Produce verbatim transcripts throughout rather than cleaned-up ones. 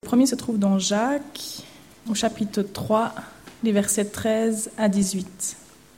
premier se trouve dans Jacques, au chapitre trois, les versets treize à dix-huit.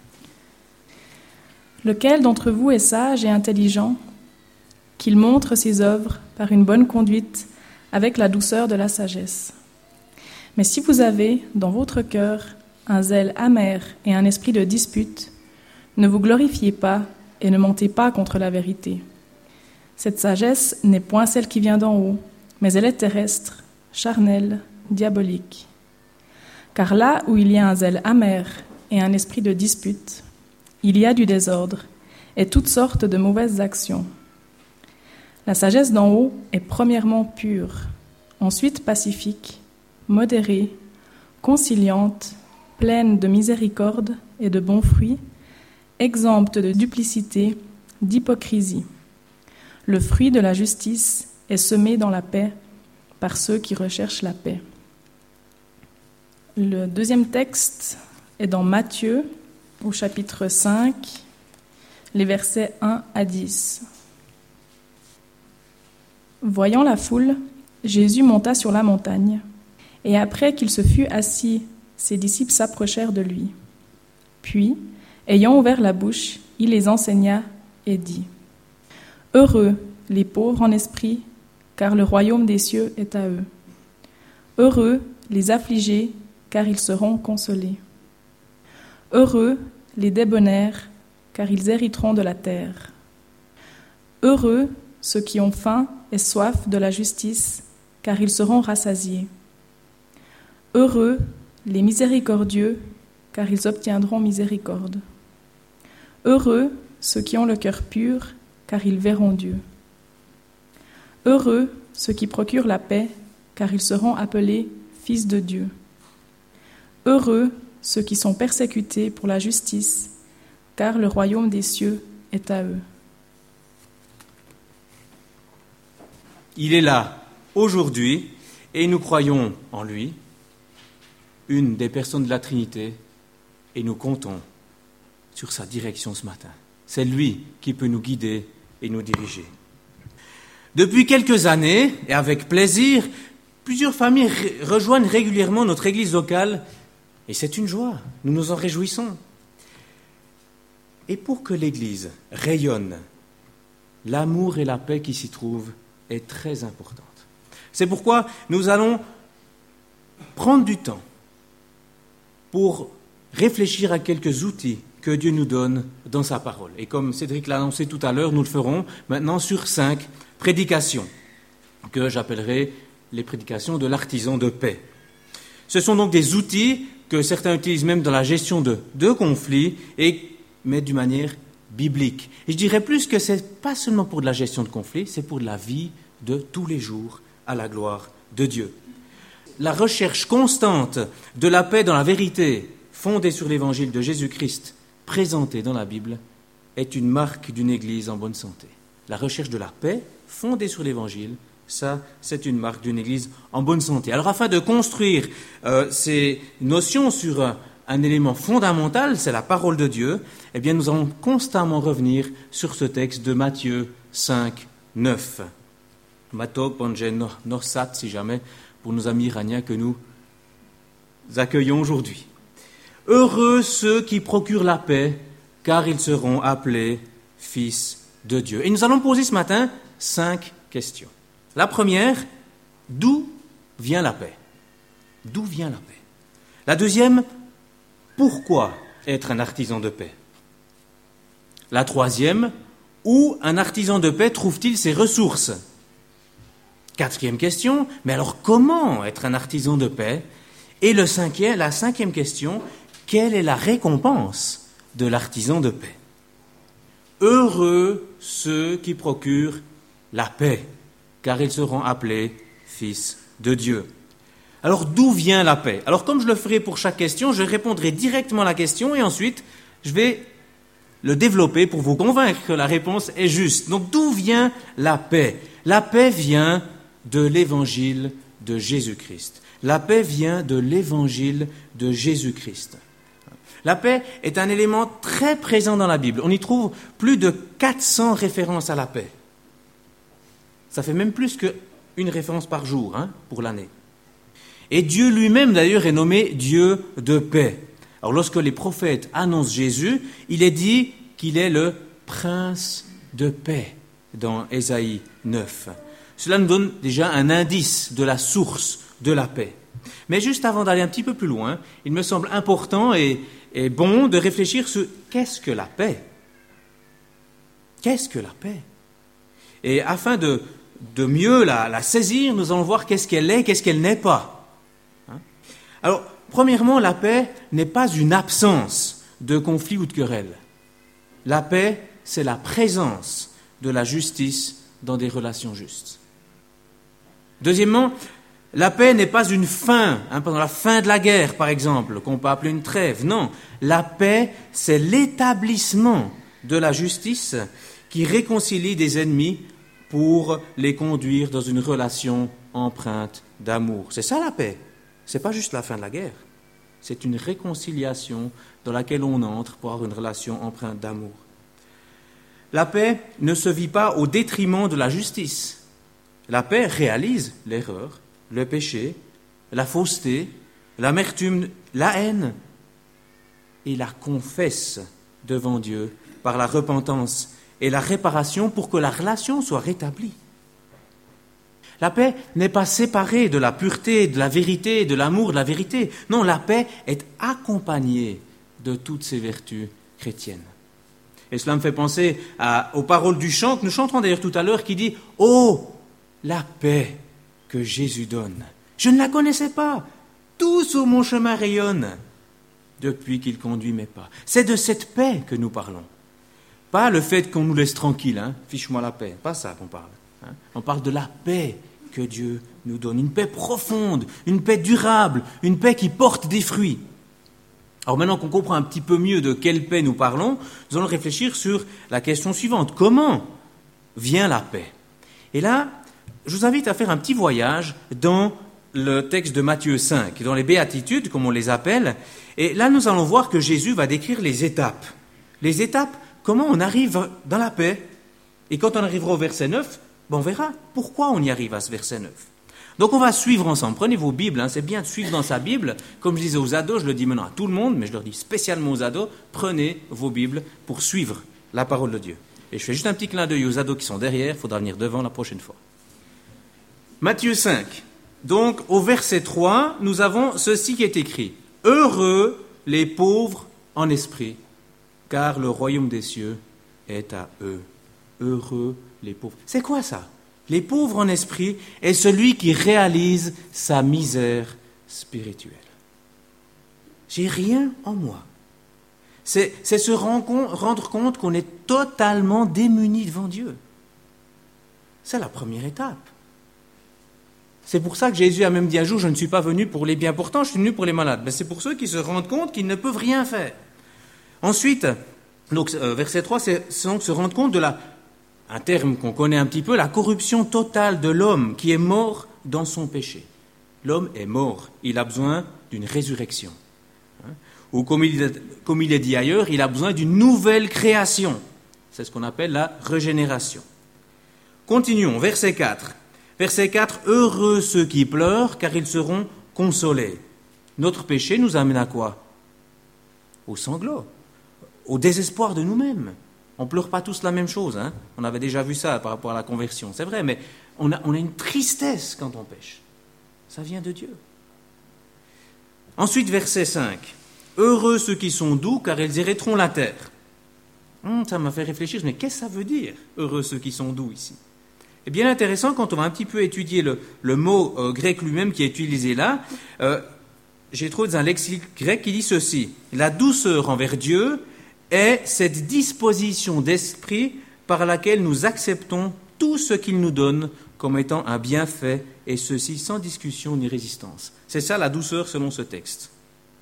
« Lequel d'entre vous est sage et intelligent, qu'il montre ses œuvres par une bonne conduite avec la douceur de la sagesse. Mais si vous avez dans votre cœur un zèle amer et un esprit de dispute, ne vous glorifiez pas et ne mentez pas contre la vérité. Cette sagesse n'est point celle qui vient d'en haut, mais elle est terrestre, charnelle, diabolique. Car là où il y a un zèle amer et un esprit de dispute, il y a du désordre et toutes sortes de mauvaises actions. La sagesse d'en haut est premièrement pure, ensuite pacifique, modérée, conciliante, pleine de miséricorde et de bons fruits, exempte de duplicité, d'hypocrisie. Le fruit de la justice est semé dans la paix par ceux qui recherchent la paix. » Le deuxième texte est dans Matthieu, au chapitre cinq, les versets un à dix. Voyant la foule, Jésus monta sur la montagne, et après qu'il se fut assis, ses disciples s'approchèrent de lui. Puis, ayant ouvert la bouche, il les enseigna et dit : « Heureux les pauvres en esprit, car le royaume des cieux est à eux. Heureux les affligés, car ils seront consolés. Heureux les débonnaires, car ils hériteront de la terre. Heureux ceux qui ont faim et soif de la justice, car ils seront rassasiés. Heureux les miséricordieux, car ils obtiendront miséricorde. Heureux ceux qui ont le cœur pur, car ils verront Dieu. Heureux ceux qui procurent la paix, car ils seront appelés fils de Dieu. Heureux ceux qui sont persécutés pour la justice, car le royaume des cieux est à eux. » Il est là aujourd'hui et nous croyons en lui, une des personnes de la Trinité, et nous comptons sur sa direction ce matin. C'est lui qui peut nous guider et nous diriger. Depuis quelques années, et avec plaisir, plusieurs familles rejoignent régulièrement notre église locale, et c'est une joie, nous nous en réjouissons. Et pour que l'église rayonne, l'amour et la paix qui s'y trouvent est très importante. C'est pourquoi nous allons prendre du temps pour réfléchir à quelques outils que Dieu nous donne dans sa parole. Et comme Cédric l'a annoncé tout à l'heure, nous le ferons maintenant sur cinq prédications, que j'appellerai les prédications de l'artisan de paix. Ce sont donc des outils que certains utilisent même dans la gestion de, de conflits, et, mais d'une manière biblique. Et je dirais plus que ce n'est pas seulement pour de la gestion de conflits, c'est pour de la vie de tous les jours à la gloire de Dieu. La recherche constante de la paix dans la vérité, fondée sur l'évangile de Jésus-Christ, présenté dans la Bible, est une marque d'une Église en bonne santé. La recherche de la paix, fondée sur l'Évangile, ça, c'est une marque d'une Église en bonne santé. Alors, afin de construire euh, ces notions sur un, un élément fondamental, c'est la parole de Dieu, eh bien, nous allons constamment revenir sur ce texte de Matthieu cinq, neuf. Mato Pongen Norsat, si jamais, pour nos amis iraniens que nous accueillons aujourd'hui. Heureux ceux qui procurent la paix, car ils seront appelés fils de Dieu. Et nous allons poser ce matin cinq questions. La première, d'où vient la paix ? D'où vient la paix ? La deuxième, pourquoi être un artisan de paix ? La troisième, où un artisan de paix trouve-t-il ses ressources ? Quatrième question, mais alors comment être un artisan de paix ? Et le cinquième, la cinquième question, quelle est la récompense de l'artisan de paix ? Heureux ceux qui procurent la paix, car ils seront appelés fils de Dieu. Alors, d'où vient la paix ? Alors, comme je le ferai pour chaque question, je répondrai directement à la question et ensuite, je vais le développer pour vous convaincre que la réponse est juste. Donc, d'où vient la paix ? La paix vient de l'évangile de Jésus-Christ. La paix vient de l'évangile de Jésus-Christ. La paix est un élément très présent dans la Bible. On y trouve plus de quatre cents références à la paix. Ça fait même plus qu'une référence par jour, hein, pour l'année. Et Dieu lui-même, d'ailleurs, est nommé Dieu de paix. Alors, lorsque les prophètes annoncent Jésus, il est dit qu'il est le prince de paix dans Ésaïe neuf. Cela nous donne déjà un indice de la source de la paix. Mais juste avant d'aller un petit peu plus loin, il me semble important et, et bon de réfléchir sur qu'est-ce que la paix ? Qu'est-ce que la paix ? Et afin de, de mieux la, la saisir, nous allons voir qu'est-ce qu'elle est, qu'est-ce qu'elle n'est pas. Hein ? Alors, premièrement, la paix n'est pas une absence de conflit ou de querelle. La paix, c'est la présence de la justice dans des relations justes. Deuxièmement, la paix n'est pas une fin, hein, pendant la fin de la guerre, par exemple, qu'on peut appeler une trêve. Non, la paix, c'est l'établissement de la justice qui réconcilie des ennemis pour les conduire dans une relation empreinte d'amour. C'est ça la paix. Ce n'est pas juste la fin de la guerre. C'est une réconciliation dans laquelle on entre pour avoir une relation empreinte d'amour. La paix ne se vit pas au détriment de la justice. La paix réalise l'erreur, le péché, la fausseté, l'amertume, la haine, et la confesse devant Dieu par la repentance et la réparation pour que la relation soit rétablie. La paix n'est pas séparée de la pureté, de la vérité, de l'amour, de la vérité. Non, la paix est accompagnée de toutes ces vertus chrétiennes. Et cela me fait penser à, aux paroles du chant que nous chanterons d'ailleurs tout à l'heure qui dit « Oh, la paix que Jésus donne. Je ne la connaissais pas. Tout sur mon chemin rayonne depuis qu'il conduit mes pas. » C'est de cette paix que nous parlons. Pas le fait qu'on nous laisse tranquille, hein, fiche-moi la paix. Pas ça qu'on parle. Hein. On parle de la paix que Dieu nous donne. Une paix profonde, une paix durable, une paix qui porte des fruits. Alors maintenant qu'on comprend un petit peu mieux de quelle paix nous parlons, nous allons réfléchir sur la question suivante. Comment vient la paix ? Et là, je vous invite à faire un petit voyage dans le texte de Matthieu cinq, dans les béatitudes, comme on les appelle. Et là, nous allons voir que Jésus va décrire les étapes. Les étapes, comment on arrive dans la paix. Et quand on arrivera au verset neuf, ben on verra pourquoi on y arrive à ce verset neuf. Donc on va suivre ensemble. Prenez vos Bibles, hein, c'est bien de suivre dans sa Bible. Comme je disais aux ados, je le dis maintenant à tout le monde, mais je leur dis spécialement aux ados, prenez vos Bibles pour suivre la parole de Dieu. Et je fais juste un petit clin d'œil aux ados qui sont derrière, il faudra venir devant la prochaine fois. Matthieu cinq. Donc au verset trois, nous avons ceci qui est écrit. « Heureux les pauvres en esprit, car le royaume des cieux est à eux. » Heureux les pauvres. C'est quoi ça ? Les pauvres en esprit est celui qui réalise sa misère spirituelle. J'ai rien en moi. C'est, c'est se rendre compte qu'on est totalement démuni devant Dieu. C'est la première étape. C'est pour ça que Jésus a même dit un jour, je ne suis pas venu pour les bien portants, je suis venu pour les malades. Mais c'est pour ceux qui se rendent compte qu'ils ne peuvent rien faire. Ensuite, donc, verset trois, c'est donc se rendre compte de la... un terme qu'on connaît un petit peu, la corruption totale de l'homme qui est mort dans son péché. L'homme est mort, il a besoin d'une résurrection. Hein? Ou comme il, comme il est dit ailleurs, il a besoin d'une nouvelle création. C'est ce qu'on appelle la régénération. Continuons, verset quatre. Verset quatre, « Heureux ceux qui pleurent, car ils seront consolés. » Notre péché nous amène à quoi ? Au sanglot, au désespoir de nous-mêmes. On ne pleure pas tous la même chose, hein. On avait déjà vu ça par rapport à la conversion, c'est vrai, mais on a, on a une tristesse quand on pêche. Ça vient de Dieu. Ensuite, verset cinq. « Heureux ceux qui sont doux, car ils hériteront la terre. Hum, » Ça m'a fait réfléchir, mais qu'est-ce que ça veut dire, « heureux ceux qui sont doux » ici ? Et bien intéressant, quand on va un petit peu étudier le, le mot euh, grec lui-même qui est utilisé là, euh, j'ai trouvé dans un lexique grec qui dit ceci. « La douceur envers Dieu est cette disposition d'esprit par laquelle nous acceptons tout ce qu'il nous donne comme étant un bienfait, et ceci sans discussion ni résistance. » C'est ça la douceur selon ce texte.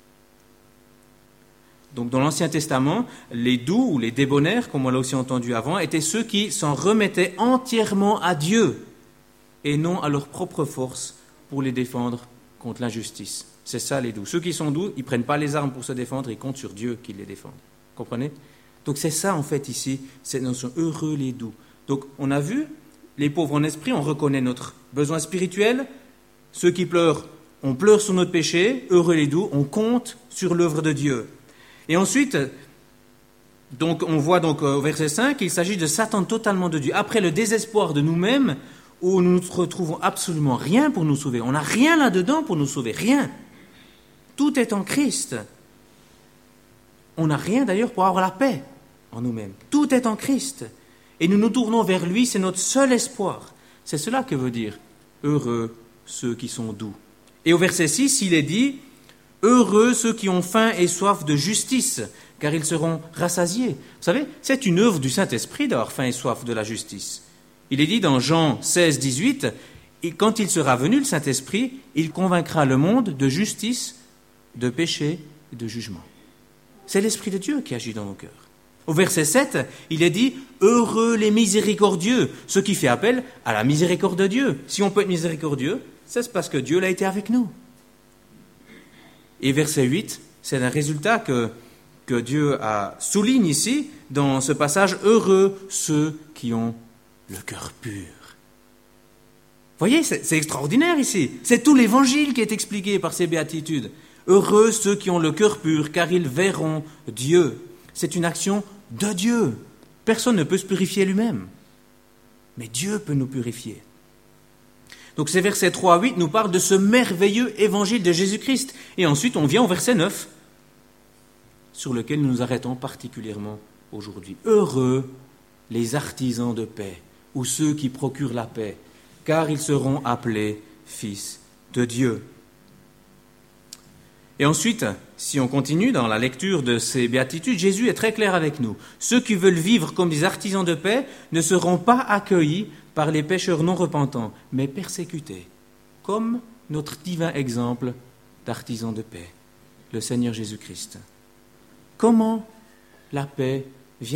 Donc dans l'Ancien Testament, les doux ou les débonnaires, comme on l'a aussi entendu avant, étaient ceux qui s'en remettaient entièrement à Dieu et non à leur propre force pour les défendre contre l'injustice. C'est ça les doux. Ceux qui sont doux, ils ne prennent pas les armes pour se défendre, ils comptent sur Dieu qui les défende. Comprenez ? Donc c'est ça en fait ici, cette notion, heureux les doux. Donc on a vu, les pauvres en esprit, on reconnaît notre besoin spirituel. Ceux qui pleurent, on pleure sur notre péché, heureux les doux, on compte sur l'œuvre de Dieu. Et ensuite, donc, on voit donc au verset cinq qu'il s'agit de s'attendre totalement de Dieu. Après le désespoir de nous-mêmes, où nous ne retrouvons absolument rien pour nous sauver. On n'a rien là-dedans pour nous sauver, rien. Tout est en Christ. On n'a rien d'ailleurs pour avoir la paix en nous-mêmes. Tout est en Christ. Et nous nous tournons vers lui, c'est notre seul espoir. C'est cela que veut dire « heureux ceux qui sont doux ». Et au verset six, il est dit « heureux ceux qui ont faim et soif de justice, car ils seront rassasiés ». Vous savez, c'est une œuvre du Saint-Esprit d'avoir faim et soif de la justice. Il est dit dans Jean seize, dix-huit, « et quand il sera venu, le Saint-Esprit, il convaincra le monde de justice, de péché et de jugement. » C'est l'Esprit de Dieu qui agit dans nos cœurs. Au verset sept, il est dit « heureux les miséricordieux », ce qui fait appel à la miséricorde de Dieu. Si on peut être miséricordieux, c'est parce que Dieu l'a été avec nous. Et verset huit, c'est un résultat que, que Dieu a, souligne ici dans ce passage « heureux ceux qui ont le cœur pur ». Vous voyez, c'est, c'est extraordinaire ici. C'est tout l'évangile qui est expliqué par ces béatitudes. Heureux ceux qui ont le cœur pur, car ils verront Dieu. C'est une action de Dieu. Personne ne peut se purifier lui-même. Mais Dieu peut nous purifier. Donc ces versets trois à huit nous parlent de ce merveilleux évangile de Jésus-Christ. Et ensuite, on vient au verset neuf, sur lequel nous nous arrêtons particulièrement aujourd'hui. Heureux les artisans de paix, ou ceux qui procurent la paix, car ils seront appelés fils de Dieu. Et ensuite, si on continue dans la lecture de ces béatitudes, Jésus est très clair avec nous. Ceux qui veulent vivre comme des artisans de paix ne seront pas accueillis par les pécheurs non repentants, mais persécutés, comme notre divin exemple d'artisan de paix, le Seigneur Jésus-Christ. Comment la paix vient-elle ?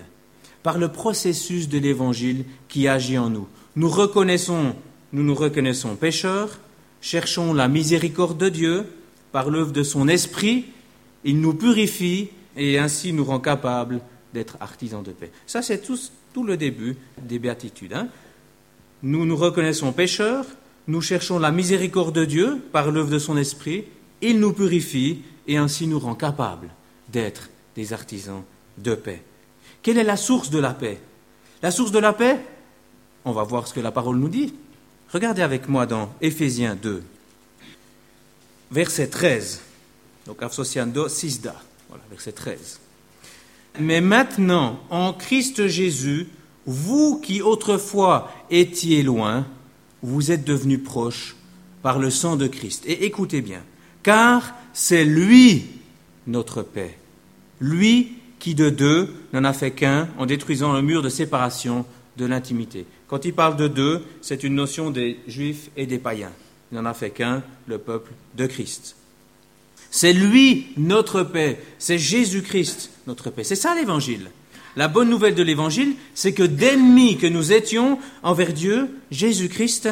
Par le processus de l'Évangile qui agit en nous. Nous reconnaissons, nous nous reconnaissons pécheurs, cherchons la miséricorde de Dieu. Par l'œuvre de son esprit, il nous purifie et ainsi nous rend capables d'être artisans de paix. Ça, c'est tout, tout le début des béatitudes. Hein. Nous nous reconnaissons pécheurs, nous cherchons la miséricorde de Dieu par l'œuvre de son esprit, il nous purifie et ainsi nous rend capables d'être des artisans de paix. Quelle est la source de la paix ? La source de la paix ? On va voir ce que la parole nous dit. Regardez avec moi dans Éphésiens deux. Verset treize, donc associando sisda, voilà, verset treize. Mais maintenant, en Christ Jésus, vous qui autrefois étiez loin, vous êtes devenus proches par le sang de Christ. Et écoutez bien, car c'est lui notre paix, lui qui de deux n'en a fait qu'un en détruisant le mur de séparation de l'intimité. Quand il parle de deux, c'est une notion des Juifs et des païens. Il n'en a fait qu'un, le peuple de Christ. C'est lui notre paix, c'est Jésus-Christ notre paix. C'est ça l'Évangile. La bonne nouvelle de l'Évangile, c'est que d'ennemis que nous étions envers Dieu, Jésus-Christ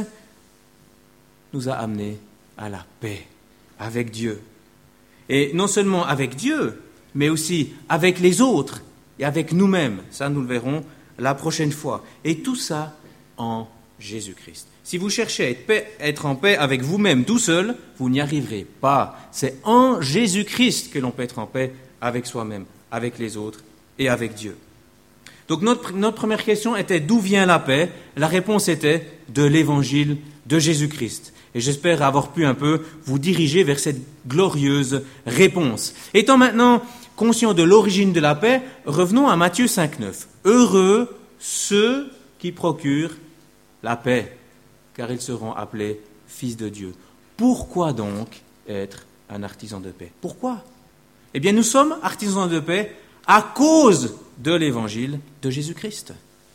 nous a amenés à la paix avec Dieu. Et non seulement avec Dieu, mais aussi avec les autres et avec nous-mêmes. Ça, nous le verrons la prochaine fois. Et tout ça en Jésus-Christ. Si vous cherchez à être, paix, être en paix avec vous-même tout seul, vous n'y arriverez pas. C'est en Jésus-Christ que l'on peut être en paix avec soi-même, avec les autres et avec Dieu. Donc notre, notre première question était d'où vient la paix ? La réponse était de l'Évangile de Jésus-Christ. Et j'espère avoir pu un peu vous diriger vers cette glorieuse réponse. Étant maintenant conscients de l'origine de la paix, revenons à Matthieu cinq neuf. Heureux ceux qui procurent la paix, car ils seront appelés fils de Dieu. Pourquoi donc être un artisan de paix ? Pourquoi ? Eh bien, nous sommes artisans de paix à cause de l'évangile de Jésus-Christ.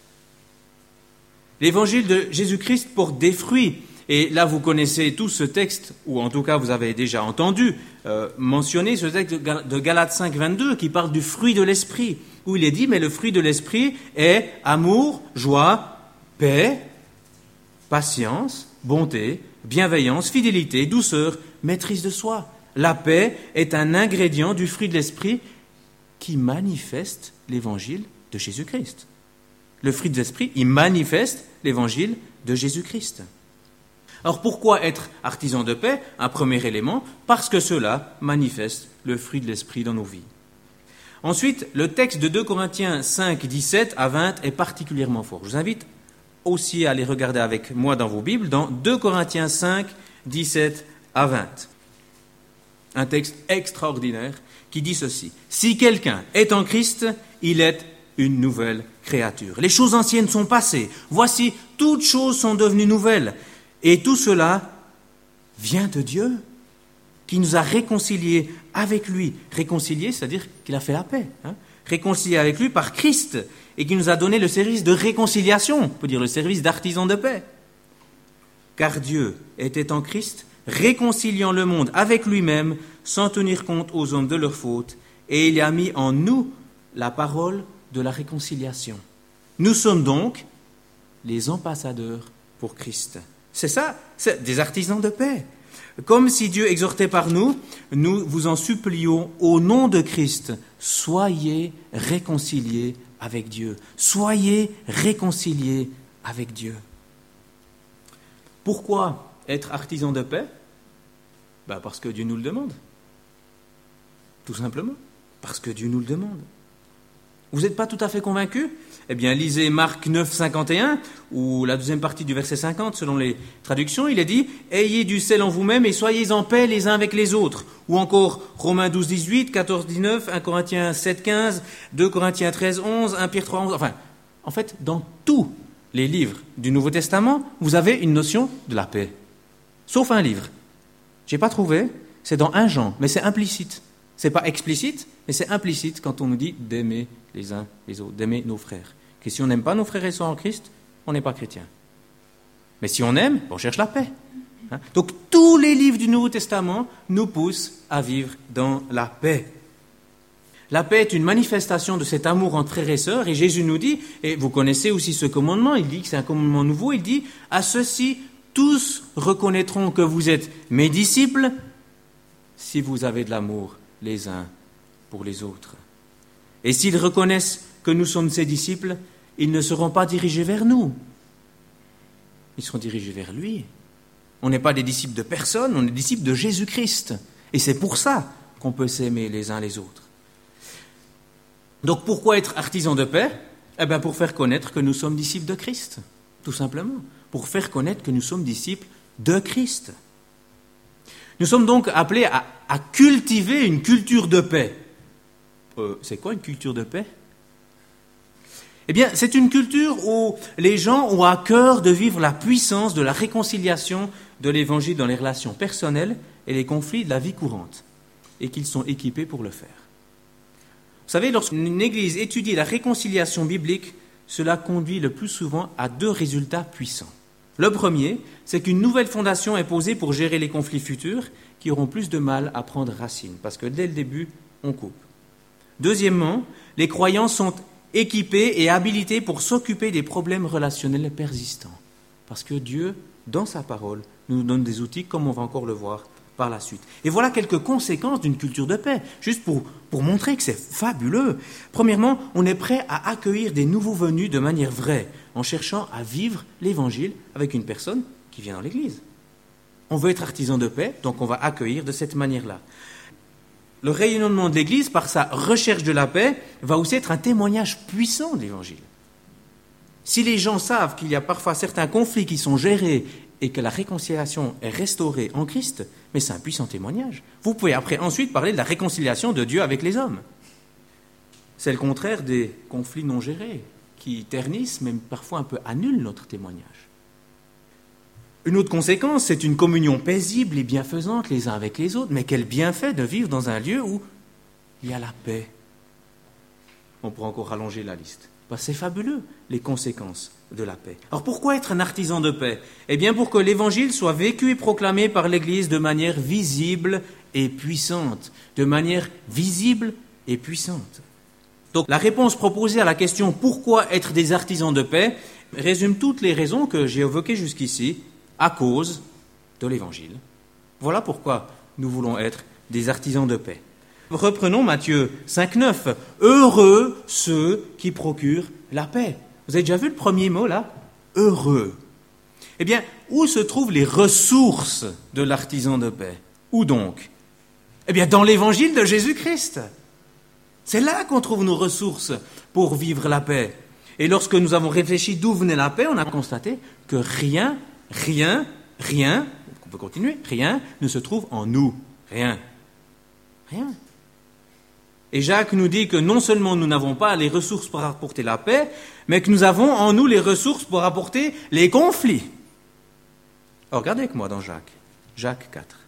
L'évangile de Jésus-Christ porte des fruits. Et là, vous connaissez tous ce texte, ou en tout cas, vous avez déjà entendu euh, mentionner ce texte de Galates cinq vingt-deux qui parle du fruit de l'esprit, où il est dit, mais le fruit de l'esprit est amour, joie, paix, patience, bonté, bienveillance, fidélité, douceur, maîtrise de soi. La paix est un ingrédient du fruit de l'esprit qui manifeste l'évangile de Jésus-Christ. Le fruit de l'esprit, il manifeste l'évangile de Jésus-Christ. Alors pourquoi être artisan de paix? Un premier élément, parce que cela manifeste le fruit de l'esprit dans nos vies. Ensuite, le texte de deux Corinthiens cinq, dix-sept à vingt est particulièrement fort. Je vous invite aussi à aller regarder avec moi dans vos Bibles, dans deux Corinthiens cinq, dix-sept à vingt. Un texte extraordinaire qui dit ceci. « Si quelqu'un est en Christ, il est une nouvelle créature. Les choses anciennes sont passées. Voici, toutes choses sont devenues nouvelles. Et tout cela vient de Dieu, qui nous a réconciliés avec lui. » Réconciliés, c'est-à-dire qu'il a fait la paix. Hein, réconciliés avec lui par Christ, et qui nous a donné le service de réconciliation, on peut dire le service d'artisan de paix. Car Dieu était en Christ, réconciliant le monde avec lui-même, sans tenir compte aux hommes de leurs fautes, et il a mis en nous la parole de la réconciliation. Nous sommes donc les ambassadeurs pour Christ. C'est ça, c'est des artisans de paix. Comme si Dieu exhortait par nous, nous vous en supplions au nom de Christ, soyez réconciliés avec Dieu. Soyez réconciliés avec Dieu. Pourquoi être artisan de paix? Ben parce que Dieu nous le demande. Tout simplement. Parce que Dieu nous le demande. Vous n'êtes pas tout à fait convaincu? Eh bien, lisez Marc neuf, cinquante et un, ou la deuxième partie du verset cinquante, selon les traductions, il est dit « Ayez du sel en vous-même et soyez en paix les uns avec les autres ». Ou encore Romains douze, dix-huit, quatorze, dix-neuf, un Corinthiens sept, quinze, deux Corinthiens treize, onze, un Pierre trois, onze. Enfin, en fait, dans tous les livres du Nouveau Testament, vous avez une notion de la paix. Sauf un livre. Je n'ai pas trouvé, c'est dans un Jean, mais c'est implicite. Ce n'est pas explicite, mais c'est implicite quand on nous dit d'aimer les uns les autres, d'aimer nos frères. Que si on n'aime pas nos frères et sœurs en Christ, on n'est pas chrétien. Mais si on aime, on cherche la paix. Hein? Donc tous les livres du Nouveau Testament nous poussent à vivre dans la paix. La paix est une manifestation de cet amour entre frères et sœurs, et Jésus nous dit, et vous connaissez aussi ce commandement, il dit que c'est un commandement nouveau, il dit « À ceux-ci, tous reconnaîtront que vous êtes mes disciples si vous avez de l'amour les uns pour les autres. » Et s'ils reconnaissent que nous sommes ses disciples, ils ne seront pas dirigés vers nous. Ils seront dirigés vers lui. On n'est pas des disciples de personne, on est des disciples de Jésus-Christ. Et c'est pour ça qu'on peut s'aimer les uns les autres. Donc pourquoi être artisan de paix? Eh bien pour faire connaître que nous sommes disciples de Christ, tout simplement. Pour faire connaître que nous sommes disciples de Christ. Nous sommes donc appelés à, à cultiver une culture de paix. Euh, c'est quoi une culture de paix? Eh bien, c'est une culture où les gens ont à cœur de vivre la puissance de la réconciliation de l'Évangile dans les relations personnelles et les conflits de la vie courante, et qu'ils sont équipés pour le faire. Vous savez, lorsqu'une Église étudie la réconciliation biblique, cela conduit le plus souvent à deux résultats puissants. Le premier, c'est qu'une nouvelle fondation est posée pour gérer les conflits futurs qui auront plus de mal à prendre racine, parce que dès le début, on coupe. Deuxièmement, les croyants sont équipés et habilités pour s'occuper des problèmes relationnels persistants, parce que Dieu, dans sa parole, nous donne des outils, comme on va encore le voir par la suite. Et voilà quelques conséquences d'une culture de paix, juste pour, pour montrer que c'est fabuleux. Premièrement, on est prêt à accueillir des nouveaux venus de manière vraie, en cherchant à vivre l'Évangile avec une personne qui vient dans l'Église. On veut être artisan de paix, donc on va accueillir de cette manière-là. Le rayonnement de l'Église, par sa recherche de la paix, va aussi être un témoignage puissant de l'Évangile. Si les gens savent qu'il y a parfois certains conflits qui sont gérés et que la réconciliation est restaurée en Christ, mais c'est un puissant témoignage. Vous pouvez après ensuite parler de la réconciliation de Dieu avec les hommes. C'est le contraire des conflits non gérés, qui ternissent, même parfois un peu annulent notre témoignage. Une autre conséquence, c'est une communion paisible et bienfaisante les uns avec les autres. Mais quel bienfait de vivre dans un lieu où il y a la paix. On pourrait encore rallonger la liste. Ben, c'est fabuleux, les conséquences de la paix. Alors pourquoi être un artisan de paix? Eh bien pour que l'Évangile soit vécu et proclamé par l'Église de manière visible et puissante. De manière visible et puissante. Donc la réponse proposée à la question « Pourquoi être des artisans de paix ?» résume toutes les raisons que j'ai évoquées jusqu'ici à cause de l'Évangile. Voilà pourquoi nous voulons être des artisans de paix. Reprenons Matthieu cinq, neuf. « Heureux ceux qui procurent la paix ». Vous avez déjà vu le premier mot là ? Heureux. Eh bien, où se trouvent les ressources de l'artisan de paix? Où donc? Eh bien, dans l'évangile de Jésus-Christ. C'est là qu'on trouve nos ressources pour vivre la paix. Et lorsque nous avons réfléchi d'où venait la paix, on a constaté que rien, rien, rien, on peut continuer, rien ne se trouve en nous. Rien. Rien. Et Jacques nous dit que non seulement nous n'avons pas les ressources pour apporter la paix, mais que nous avons en nous les ressources pour apporter les conflits. Alors, regardez avec moi dans Jacques, Jacques quatre.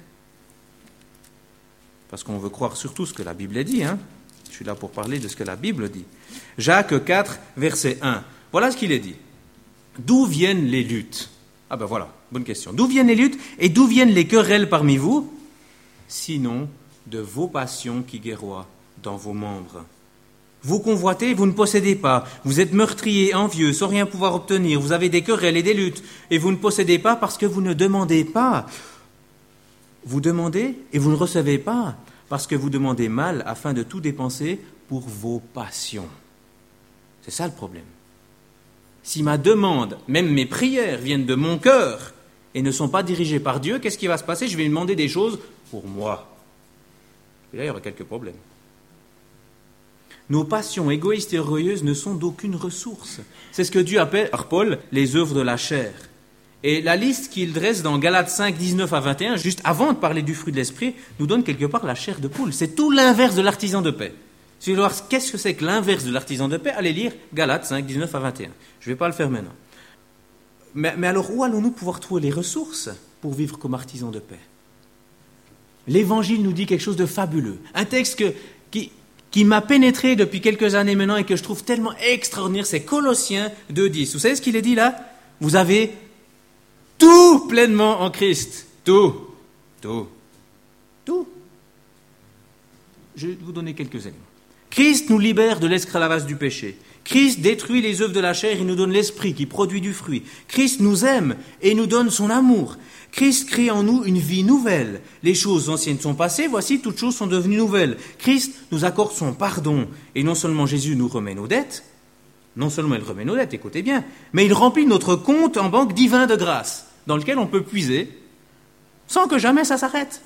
Parce qu'on veut croire surtout ce que la Bible dit, hein. Je suis là pour parler de ce que la Bible dit. Jacques quatre, verset un. Voilà ce qu'il est dit. D'où viennent les luttes? Ah ben voilà, bonne question. D'où viennent les luttes et d'où viennent les querelles parmi vous? Sinon, de vos passions qui guerroient dans vos membres. Vous convoitez, vous ne possédez pas. Vous êtes meurtriers, envieux, sans rien pouvoir obtenir. Vous avez des querelles et des luttes. Et vous ne possédez pas parce que vous ne demandez pas. Vous demandez et vous ne recevez pas parce que vous demandez mal afin de tout dépenser pour vos passions. C'est ça le problème. Si ma demande, même mes prières, viennent de mon cœur et ne sont pas dirigées par Dieu, qu'est-ce qui va se passer? Je vais lui demander des choses pour moi. Et là, il y aura quelques problèmes. Nos passions égoïstes et orgueilleuses ne sont d'aucune ressource. C'est ce que Dieu appelle, par Paul, les œuvres de la chair. Et la liste qu'il dresse dans Galates cinq, dix-neuf à vingt et un, juste avant de parler du fruit de l'esprit, nous donne quelque part la chair de poule. C'est tout l'inverse de l'artisan de paix. Si vous voulez voir qu'est-ce que c'est que l'inverse de l'artisan de paix, allez lire Galates cinq, dix-neuf à vingt et un. Je ne vais pas le faire maintenant. Mais, mais alors, où allons-nous pouvoir trouver les ressources pour vivre comme artisans de paix? L'Évangile nous dit quelque chose de fabuleux. Un texte que, qui, qui m'a pénétré depuis quelques années maintenant et que je trouve tellement extraordinaire, c'est Colossiens deux, dix. Vous savez ce qu'il est dit là? Vous avez tout pleinement en Christ. Tout. Tout. Tout. Je vais vous donner quelques éléments. Christ nous libère de l'esclavage du péché. Christ détruit les œuvres de la chair et nous donne l'esprit qui produit du fruit. Christ nous aime et nous donne son amour. Christ crée en nous une vie nouvelle. Les choses anciennes sont passées, voici toutes choses sont devenues nouvelles. Christ nous accorde son pardon. Et non seulement Jésus nous remet nos dettes, non seulement il remet nos dettes, écoutez bien, mais il remplit notre compte en banque divin de grâce, dans lequel on peut puiser sans que jamais ça s'arrête.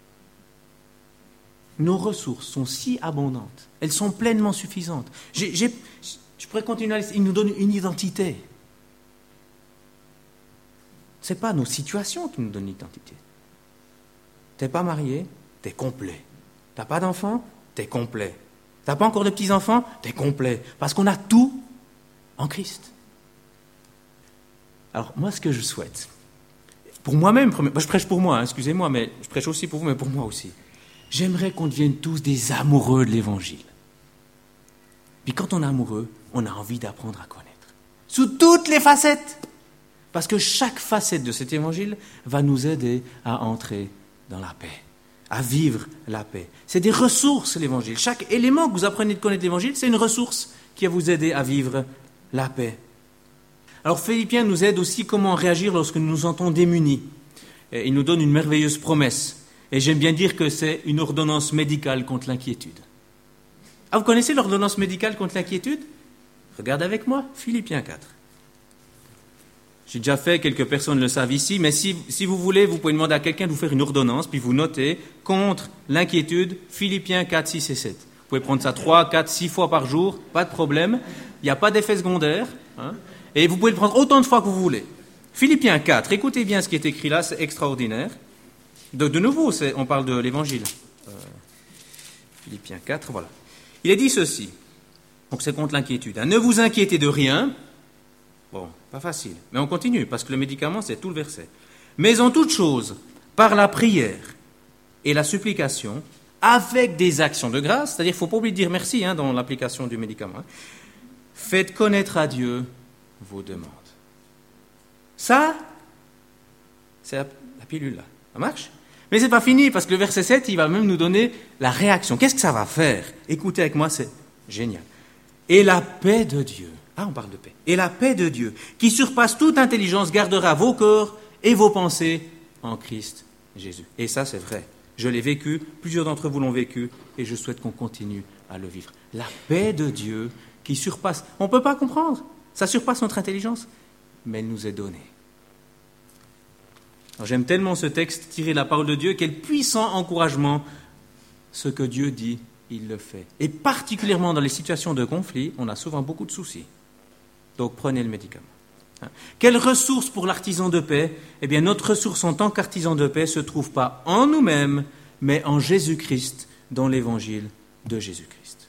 Nos ressources sont si abondantes, elles sont pleinement suffisantes. J'ai, j'ai, je pourrais continuer à lister. Il nous donne une identité. Ce n'est pas nos situations qui nous donnent l'identité. Tu n'es pas marié, tu es complet. Tu n'as pas d'enfants, tu es complet. Tu n'as pas encore de petits-enfants, tu es complet. Parce qu'on a tout en Christ. Alors, moi, ce que je souhaite, pour moi-même, je prêche pour moi, hein, excusez-moi, mais je prêche aussi pour vous, mais pour moi aussi. J'aimerais qu'on devienne tous des amoureux de l'Évangile. Puis quand on est amoureux, on a envie d'apprendre à connaître. Sous toutes les facettes. Parce que chaque facette de cet Évangile va nous aider à entrer dans la paix, à vivre la paix. C'est des ressources, l'Évangile. Chaque élément que vous apprenez de connaître l'Évangile, c'est une ressource qui va vous aider à vivre la paix. Alors Philippiens nous aide aussi comment réagir lorsque nous nous sentons démunis. Et il nous donne une merveilleuse promesse. Et j'aime bien dire que c'est une ordonnance médicale contre l'inquiétude. Ah, vous connaissez l'ordonnance médicale contre l'inquiétude? Regardez avec moi, Philippiens quatre. J'ai déjà fait, quelques personnes le savent ici, mais si, si vous voulez, vous pouvez demander à quelqu'un de vous faire une ordonnance, puis vous notez contre l'inquiétude, Philippiens quatre, six et sept. Vous pouvez prendre ça trois, quatre, six fois par jour, pas de problème. Il n'y a pas d'effet secondaire. Hein, et vous pouvez le prendre autant de fois que vous voulez. Philippiens quatre, écoutez bien ce qui est écrit là, c'est extraordinaire. De, de nouveau, c'est, on parle de l'Évangile. Euh, Philippiens quatre, voilà. Il est dit ceci. Donc c'est contre l'inquiétude. Hein. Ne vous inquiétez de rien. Bon, pas facile. Mais on continue, parce que le médicament, c'est tout le verset. Mais en toute chose, par la prière et la supplication, avec des actions de grâce, c'est-à-dire qu'il ne faut pas oublier de dire merci hein, dans l'application du médicament, hein, faites connaître à Dieu vos demandes. Ça, c'est la, la pilule là. Ça marche? Mais ce n'est pas fini, parce que le verset sept, il va même nous donner la réaction. Qu'est-ce que ça va faire? Écoutez avec moi, c'est génial. Et la paix de Dieu, ah on parle de paix, et la paix de Dieu, qui surpasse toute intelligence, gardera vos corps et vos pensées en Christ Jésus. Et ça, c'est vrai. Je l'ai vécu, plusieurs d'entre vous l'ont vécu, et je souhaite qu'on continue à le vivre. La paix de Dieu qui surpasse, on ne peut pas comprendre, ça surpasse notre intelligence, mais elle nous est donnée. Alors, j'aime tellement ce texte tiré de la parole de Dieu, quel puissant encouragement. Ce que Dieu dit, il le fait. Et particulièrement dans les situations de conflit, on a souvent beaucoup de soucis. Donc prenez le médicament. Hein. Quelle ressource pour l'artisan de paix ? Eh bien, notre ressource en tant qu'artisan de paix ne se trouve pas en nous-mêmes, mais en Jésus-Christ, dans l'évangile de Jésus-Christ.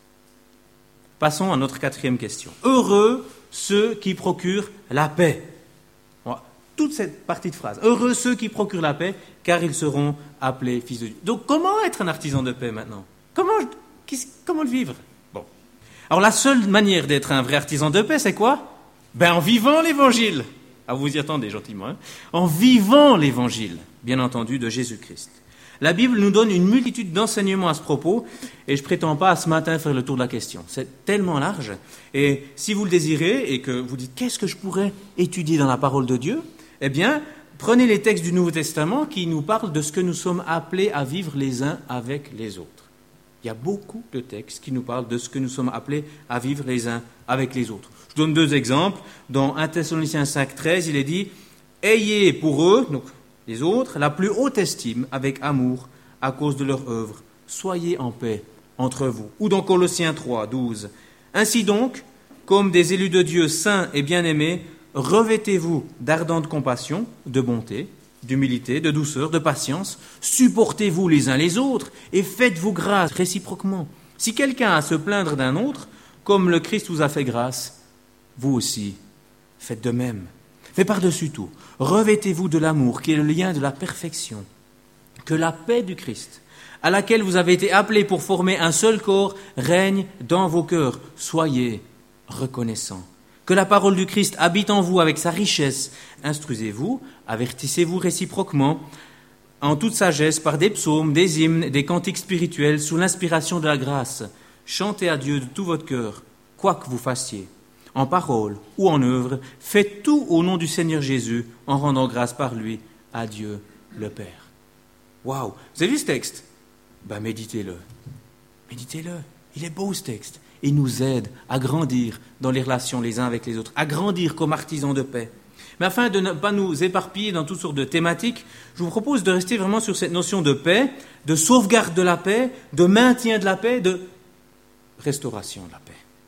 Passons à notre quatrième question. Heureux ceux qui procurent la paix. Bon, toute cette partie de phrase. Heureux ceux qui procurent la paix, car ils seront appelés fils de Dieu. Donc, comment être un artisan de paix maintenant ? Comment, comment le vivre ? Bon. Alors, la seule manière d'être un vrai artisan de paix, c'est quoi ? Ben, en vivant l'évangile. Ah, vous y attendez gentiment. Hein ? En vivant l'évangile, bien entendu, de Jésus-Christ. La Bible nous donne une multitude d'enseignements à ce propos, et je ne prétends pas ce matin faire le tour de la question. C'est tellement large. Et si vous le désirez, et que vous dites, qu'est-ce que je pourrais étudier dans la parole de Dieu ? Eh bien, prenez les textes du Nouveau Testament qui nous parlent de ce que nous sommes appelés à vivre les uns avec les autres. Il y a beaucoup de textes qui nous parlent de ce que nous sommes appelés à vivre les uns avec les autres. Je donne deux exemples. Dans premier Thessaloniciens cinq, treize, il est dit « Ayez pour eux, donc les autres, la plus haute estime avec amour à cause de leur œuvre. Soyez en paix entre vous. » Ou dans Colossiens trois, douze. « Ainsi donc, comme des élus de Dieu saints et bien-aimés, revêtez-vous d'ardente compassion, de bonté, d'humilité, de douceur, de patience. Supportez-vous les uns les autres et faites-vous grâce réciproquement. Si quelqu'un a à se plaindre d'un autre, comme le Christ vous a fait grâce, vous aussi faites de même. Mais par-dessus tout, revêtez-vous de l'amour qui est le lien de la perfection. Que la paix du Christ, à laquelle vous avez été appelés pour former un seul corps, règne dans vos cœurs. Soyez reconnaissants. Que la parole du Christ habite en vous avec sa richesse. Instruisez-vous, avertissez-vous réciproquement, en toute sagesse, par des psaumes, des hymnes, des cantiques spirituels, sous l'inspiration de la grâce. Chantez à Dieu de tout votre cœur, quoi que vous fassiez, en parole ou en œuvre. Faites tout au nom du Seigneur Jésus, en rendant grâce par lui à Dieu le Père. Waouh! Vous avez vu ce texte? Ben, méditez-le. Méditez-le. Il est beau ce texte. Il nous aide à grandir dans les relations les uns avec les autres, à grandir comme artisans de paix. Mais afin de ne pas nous éparpiller dans toutes sortes de thématiques, je vous propose de rester vraiment sur cette notion de paix, de sauvegarde de la paix, de maintien de la paix, de restauration de la paix.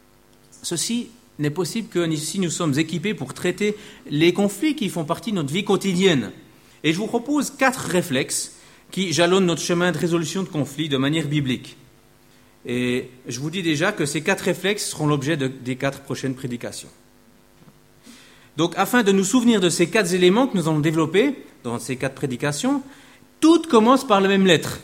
Ceci n'est possible que si nous sommes équipés pour traiter les conflits qui font partie de notre vie quotidienne. Et je vous propose quatre réflexes qui jalonnent notre chemin de résolution de conflits de manière biblique. Et je vous dis déjà que ces quatre réflexes seront l'objet de, des quatre prochaines prédications. Donc, afin de nous souvenir de ces quatre éléments que nous allons développer dans ces quatre prédications, toutes commencent par la même lettre.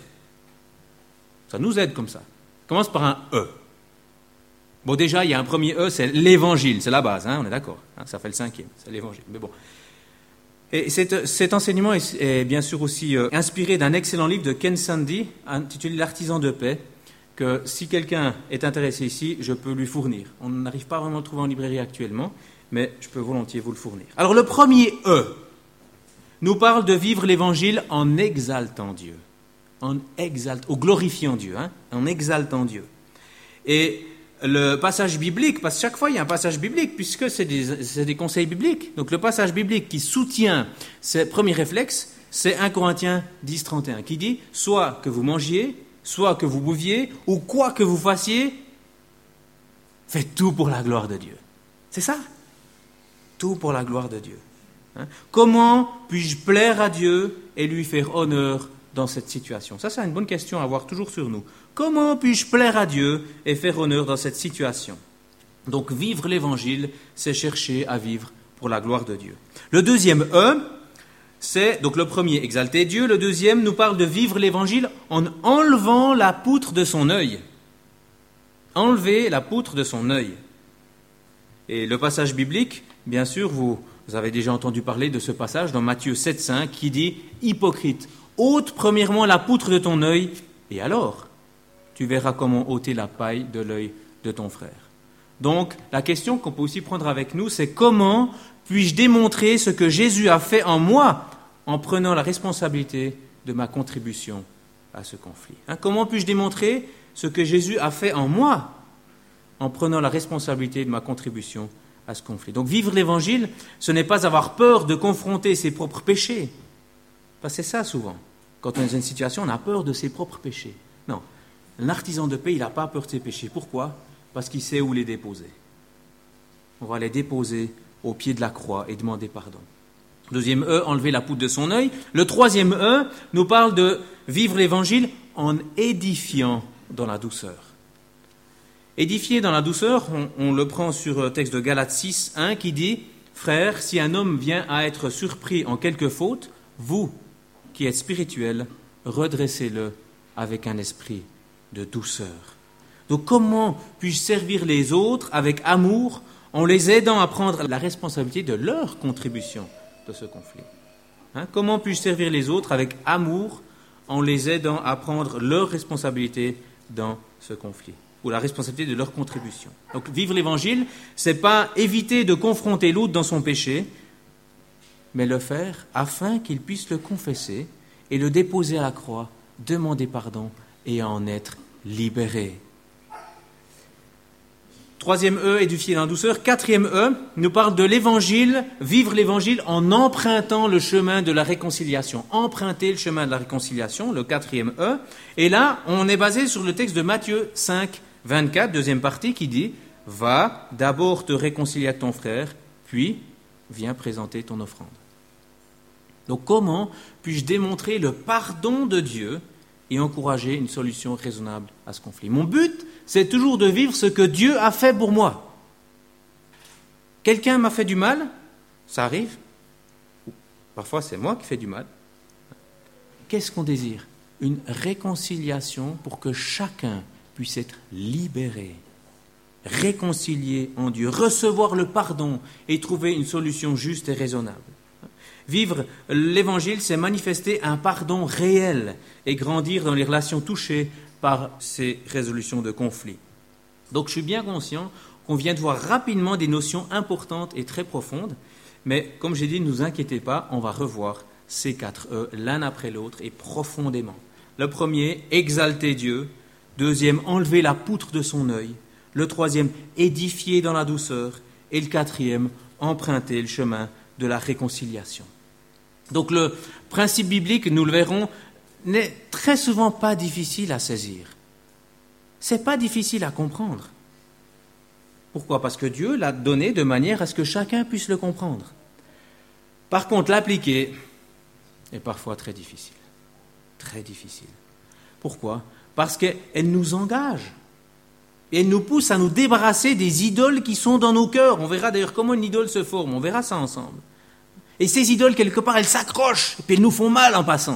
Ça nous aide comme ça. Ça commence par un E. Bon, déjà, il y a un premier E, c'est l'évangile, c'est la base, hein, on est d'accord. Hein, ça fait le cinquième, c'est l'évangile. Mais bon. Et cet, cet enseignement est, est bien sûr aussi euh, inspiré d'un excellent livre de Ken Sande, intitulé L'artisan de paix, que si quelqu'un est intéressé ici, je peux lui fournir. On n'arrive pas vraiment à le trouver en librairie actuellement, mais je peux volontiers vous le fournir. Alors le premier E nous parle de vivre l'évangile en exaltant Dieu, en exalt, ou glorifiant Dieu, hein, en exaltant Dieu. Et le passage biblique, parce que chaque fois il y a un passage biblique, puisque c'est des, c'est des conseils bibliques. Donc le passage biblique qui soutient ce premier réflexe, c'est premier Corinthiens dix, trente et un, qui dit « Soit que vous mangiez, soit que vous buviez, ou quoi que vous fassiez, faites tout pour la gloire de Dieu. » C'est ça. Tout pour la gloire de Dieu. Hein? Comment puis-je plaire à Dieu et lui faire honneur dans cette situation? Ça, c'est une bonne question à avoir toujours sur nous. Comment puis-je plaire à Dieu et faire honneur dans cette situation? Donc, vivre l'évangile, c'est chercher à vivre pour la gloire de Dieu. Le deuxième E, c'est, donc le premier, exalter Dieu. Le deuxième nous parle de vivre l'évangile en enlevant la poutre de son œil. Enlever la poutre de son œil. Et le passage biblique, bien sûr, vous, vous avez déjà entendu parler de ce passage dans Matthieu sept, cinq, qui dit « Hypocrite, ôte premièrement la poutre de ton œil, et alors tu verras comment ôter la paille de l'œil de ton frère. » Donc, la question qu'on peut aussi prendre avec nous, c'est comment puis-je démontrer ce que Jésus a fait en moi en prenant la responsabilité de ma contribution à ce conflit. Hein, comment puis-je démontrer ce que Jésus a fait en moi en prenant la responsabilité de ma contribution à ce conflit. Donc vivre l'évangile, ce n'est pas avoir peur de confronter ses propres péchés, Parce que c'est ça souvent. Quand on est dans une situation, on a peur de ses propres péchés. Non, l'artisan de paix, il n'a pas peur de ses péchés. Pourquoi ? Parce qu'il sait où les déposer. On va les déposer au pied de la croix et demander pardon. Deuxième E, enlever la poudre de son œil. Le troisième E nous parle de vivre l'évangile en édifiant dans la douceur. Édifier dans la douceur, on, on le prend sur le texte de Galates six, un qui dit « Frères, si un homme vient à être surpris en quelque faute, vous, qui êtes spirituels, redressez-le avec un esprit de douceur. » Donc comment puis-je servir les autres avec amour en les aidant à prendre la responsabilité de leur contribution de ce conflit ? Hein, comment puis-je servir les autres avec amour en les aidant à prendre leur responsabilité dans ce conflit, ou la responsabilité de leur contribution. Donc vivre l'évangile, c'est pas éviter de confronter l'autre dans son péché, mais le faire afin qu'il puisse le confesser et le déposer à la croix, demander pardon et en être libéré. Troisième E, édifier dans la douceur. Quatrième E, nous parle de l'évangile, vivre l'évangile en empruntant le chemin de la réconciliation. Emprunter le chemin de la réconciliation, le quatrième E. Et là, on est basé sur le texte de Matthieu cinq, vingt-quatre, deuxième partie, qui dit « Va d'abord te réconcilier avec ton frère, puis viens présenter ton offrande. » Donc comment puis-je démontrer le pardon de Dieu et encourager une solution raisonnable à ce conflit ? Mon but, c'est toujours de vivre ce que Dieu a fait pour moi. Quelqu'un m'a fait du mal, ça arrive. Parfois, c'est moi qui fais du mal. Qu'est-ce qu'on désire ? Une réconciliation pour que chacun puisse être libéré, réconcilié en Dieu, recevoir le pardon et trouver une solution juste et raisonnable. Vivre l'évangile, c'est manifester un pardon réel et grandir dans les relations touchées par ces résolutions de conflits. Donc je suis bien conscient qu'on vient de voir rapidement des notions importantes et très profondes, mais comme j'ai dit, ne vous inquiétez pas, on va revoir ces quatre E l'un après l'autre et profondément. Le premier, exalter Dieu. Deuxième, enlever la poutre de son œil. Le troisième, édifier dans la douceur. Et le quatrième, emprunter le chemin de la réconciliation. Donc le principe biblique, nous le verrons, n'est très souvent pas difficile à saisir. C'est pas difficile à comprendre. Pourquoi ? Parce que Dieu l'a donné de manière à ce que chacun puisse le comprendre. Par contre, l'appliquer est parfois très difficile. Très difficile. Pourquoi ? Parce qu'elle nous engage. Et elle nous pousse à nous débarrasser des idoles qui sont dans nos cœurs. On verra d'ailleurs comment une idole se forme. On verra ça ensemble. Et ces idoles, quelque part, elles s'accrochent. Et puis elles nous font mal en passant.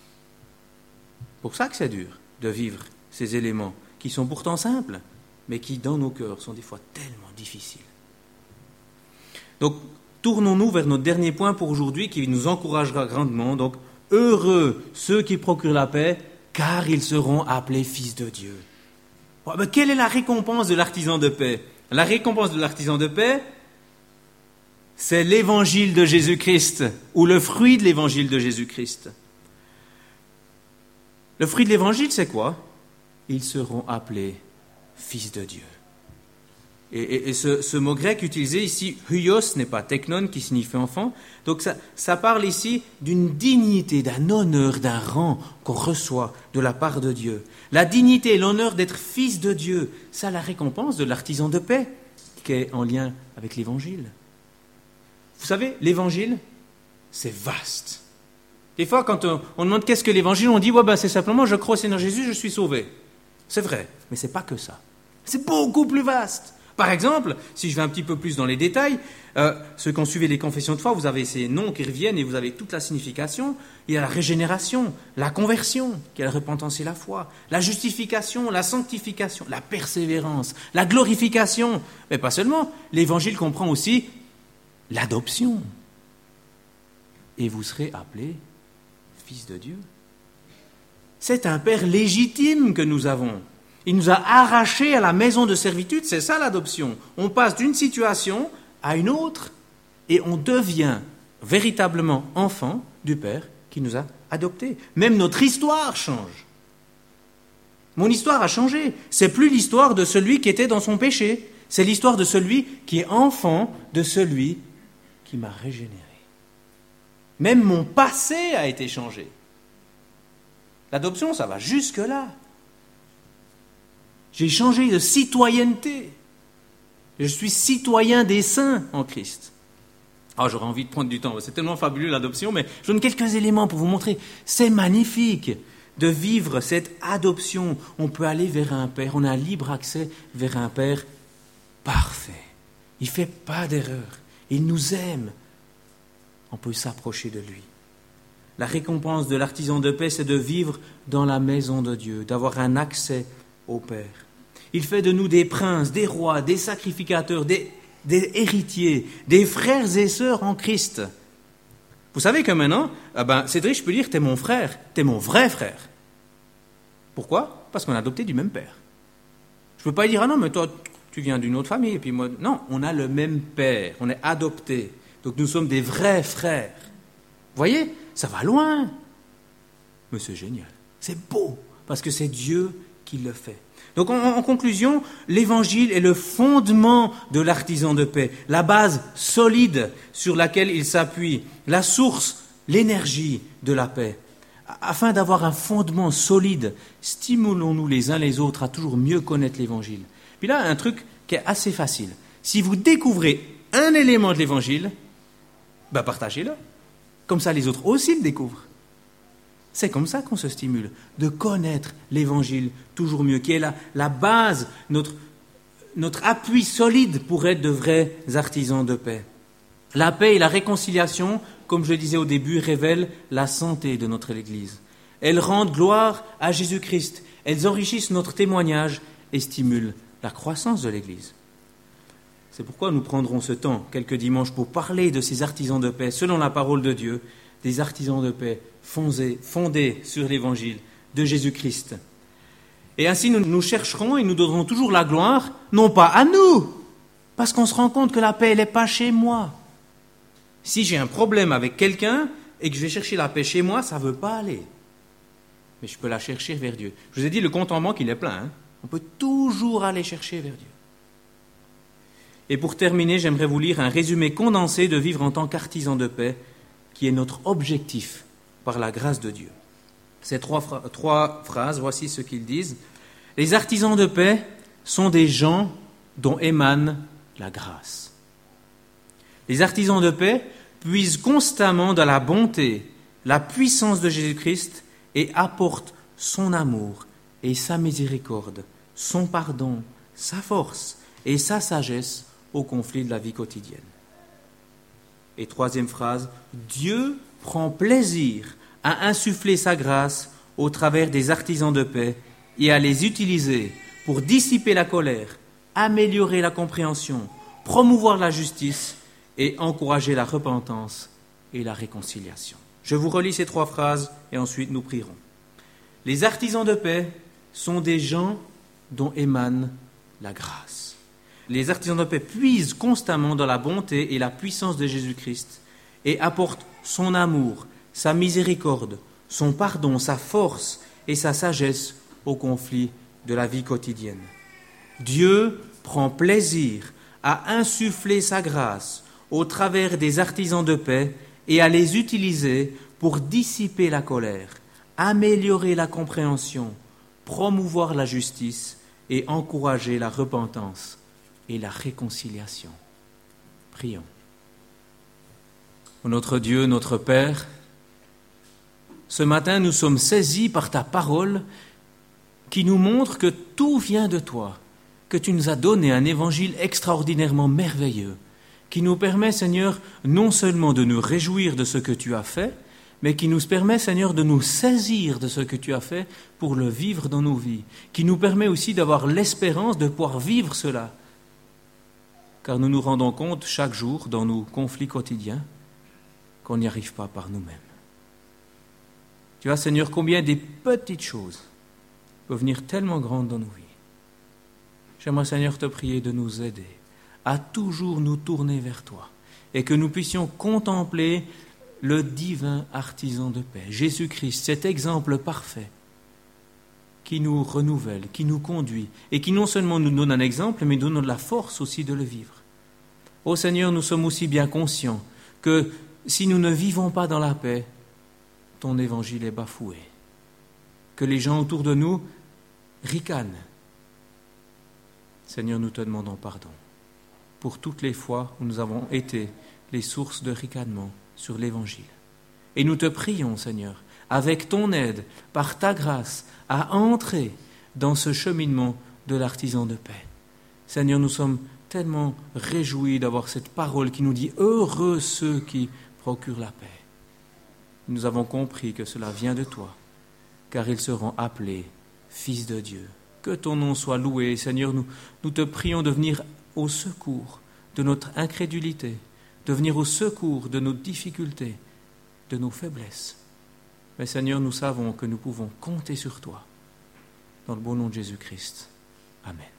C'est pour ça que c'est dur de vivre ces éléments qui sont pourtant simples, mais qui, dans nos cœurs, sont des fois tellement difficiles. Donc, tournons-nous vers notre dernier point pour aujourd'hui, qui nous encouragera grandement. Donc, heureux ceux qui procurent la paix, car ils seront appelés fils de Dieu. Bon, mais quelle est la récompense de l'artisan de paix ? La récompense de l'artisan de paix, c'est l'évangile de Jésus-Christ, ou le fruit de l'évangile de Jésus-Christ. Le fruit de l'évangile, c'est quoi ? Ils seront appelés fils de Dieu. Et, et, et ce, ce mot grec utilisé ici, huios, n'est pas teknon, qui signifie enfant. Donc ça, ça parle ici d'une dignité, d'un honneur, d'un rang qu'on reçoit de la part de Dieu. La dignité et l'honneur d'être fils de Dieu, ça la récompense de l'artisan de paix, qui est en lien avec l'évangile. Vous savez, l'évangile, c'est vaste. Des fois, quand on, on demande qu'est-ce que l'évangile, on dit ouais, ben, c'est simplement je crois au Seigneur Jésus, je suis sauvé. C'est vrai, mais ce n'est pas que ça. C'est beaucoup plus vaste. Par exemple, si je vais un petit peu plus dans les détails, euh, ceux qui ont suivi les confessions de foi, vous avez ces noms qui reviennent et vous avez toute la signification. Il y a la régénération, la conversion, qui est la repentance et la foi, la justification, la sanctification, la persévérance, la glorification. Mais pas seulement, l'évangile comprend aussi l'adoption. Et vous serez appelés fils de Dieu. C'est un Père légitime que nous avons. Il nous a arrachés à la maison de servitude, c'est ça l'adoption. On passe d'une situation à une autre et on devient véritablement enfant du Père qui nous a adoptés. Même notre histoire change. Mon histoire a changé. C'est plus l'histoire de celui qui était dans son péché. C'est l'histoire de celui qui est enfant de celui qui m'a régénéré. Même mon passé a été changé. L'adoption, ça va jusque-là. J'ai changé de citoyenneté. Je suis citoyen des saints en Christ. Ah, j'aurais envie de prendre du temps. C'est tellement fabuleux l'adoption, mais je donne quelques éléments pour vous montrer. C'est magnifique de vivre cette adoption. On peut aller vers un Père. On a libre accès vers un Père parfait. Il ne fait pas d'erreur. Il nous aime. On peut s'approcher de lui. La récompense de l'artisan de paix, c'est de vivre dans la maison de Dieu, d'avoir un accès au Père. Il fait de nous des princes, des rois, des sacrificateurs, des, des héritiers, des frères et sœurs en Christ. Vous savez que maintenant, eh ben, Cédric, je peux dire, t'es mon frère, t'es mon vrai frère. Pourquoi ? Parce qu'on a adopté du même père. Je ne peux pas dire, ah non, mais toi, tu viens d'une autre famille, et puis moi... Non, on a le même père, on est adoptés. Donc nous sommes des vrais frères. Vous voyez ? Ça va loin. Mais c'est génial. C'est beau, parce que c'est Dieu qui le fait. Donc en, en conclusion, l'Évangile est le fondement de l'artisan de paix, la base solide sur laquelle il s'appuie, la source, l'énergie de la paix. Afin d'avoir un fondement solide, stimulons-nous les uns les autres à toujours mieux connaître l'Évangile. Puis là, un truc qui est assez facile. Si vous découvrez un élément de l'Évangile, ben partagez-le. Comme ça, les autres aussi le découvrent. C'est comme ça qu'on se stimule, de connaître l'Évangile toujours mieux, qui est la, la base, notre, notre appui solide pour être de vrais artisans de paix. La paix et la réconciliation, comme je le disais au début, révèlent la santé de notre Église. Elles rendent gloire à Jésus-Christ, elles enrichissent notre témoignage et stimulent la croissance de l'Église. C'est pourquoi nous prendrons ce temps, quelques dimanches, pour parler de ces artisans de paix, selon la parole de Dieu, des artisans de paix fondés, fondés sur l'Évangile de Jésus-Christ. Et ainsi, nous, nous chercherons et nous donnerons toujours la gloire, non pas à nous, parce qu'on se rend compte que la paix, elle n'est pas chez moi. Si j'ai un problème avec quelqu'un et que je vais chercher la paix chez moi, ça ne veut pas aller. Mais je peux la chercher vers Dieu. Je vous ai dit, le compte en banque, il est plein. Hein. On peut toujours aller chercher vers Dieu. Et pour terminer, j'aimerais vous lire un résumé condensé de vivre en tant qu'artisan de paix, qui est notre objectif par la grâce de Dieu. Ces trois, phra- trois phrases, voici ce qu'ils disent. Les artisans de paix sont des gens dont émane la grâce. Les artisans de paix puisent constamment dans la bonté, la puissance de Jésus-Christ et apportent son amour et sa miséricorde, son pardon, sa force et sa sagesse au conflit de la vie quotidienne. Et troisième phrase, Dieu prend plaisir à insuffler sa grâce au travers des artisans de paix et à les utiliser pour dissiper la colère, améliorer la compréhension, promouvoir la justice et encourager la repentance et la réconciliation. Je vous relis ces trois phrases et ensuite nous prierons. Les artisans de paix sont des gens dont émane la grâce. Les artisans de paix puisent constamment dans la bonté et la puissance de Jésus-Christ et apportent son amour, sa miséricorde, son pardon, sa force et sa sagesse au conflit de la vie quotidienne. Dieu prend plaisir à insuffler sa grâce au travers des artisans de paix et à les utiliser pour dissiper la colère, améliorer la compréhension, promouvoir la justice et encourager la repentance et la réconciliation. Prions. Ô notre Dieu, notre Père, ce matin nous sommes saisis par ta parole qui nous montre que tout vient de toi, que tu nous as donné un évangile extraordinairement merveilleux, qui nous permet, Seigneur, non seulement de nous réjouir de ce que tu as fait, mais qui nous permet, Seigneur, de nous saisir de ce que tu as fait pour le vivre dans nos vies, qui nous permet aussi d'avoir l'espérance de pouvoir vivre cela, car nous nous rendons compte chaque jour dans nos conflits quotidiens qu'on n'y arrive pas par nous-mêmes. Tu vois, Seigneur, combien des petites choses peuvent venir tellement grandes dans nos vies. J'aimerais, Seigneur, te prier de nous aider à toujours nous tourner vers toi et que nous puissions contempler le divin artisan de paix, Jésus-Christ, cet exemple parfait qui nous renouvelle, qui nous conduit et qui non seulement nous donne un exemple, mais nous donne la force aussi de le vivre. Ô Seigneur, nous sommes aussi bien conscients que si nous ne vivons pas dans la paix, ton évangile est bafoué. Que les gens autour de nous ricanent. Seigneur, nous te demandons pardon pour toutes les fois où nous avons été les sources de ricanement sur l'Évangile. Et nous te prions, Seigneur, avec ton aide, par ta grâce, à entrer dans ce cheminement de l'artisan de paix. Seigneur, nous sommes tellement réjouis d'avoir cette parole qui nous dit « Heureux ceux qui procurent la paix ». Nous avons compris que cela vient de toi, car ils seront appelés fils de Dieu. Que ton nom soit loué, Seigneur, nous, nous te prions de venir au secours de notre incrédulité, de venir au secours de nos difficultés, de nos faiblesses. Mais Seigneur, nous savons que nous pouvons compter sur toi. Dans le beau nom de Jésus-Christ. Amen.